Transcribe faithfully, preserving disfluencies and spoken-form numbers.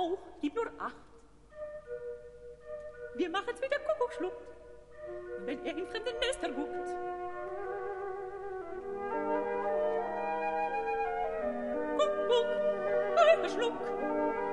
auch. Gib nur acht. Wir machen's wie der Kuckuck schluckt, wenn er in fremden Nester guckt. Kuckuck, halber Schluck.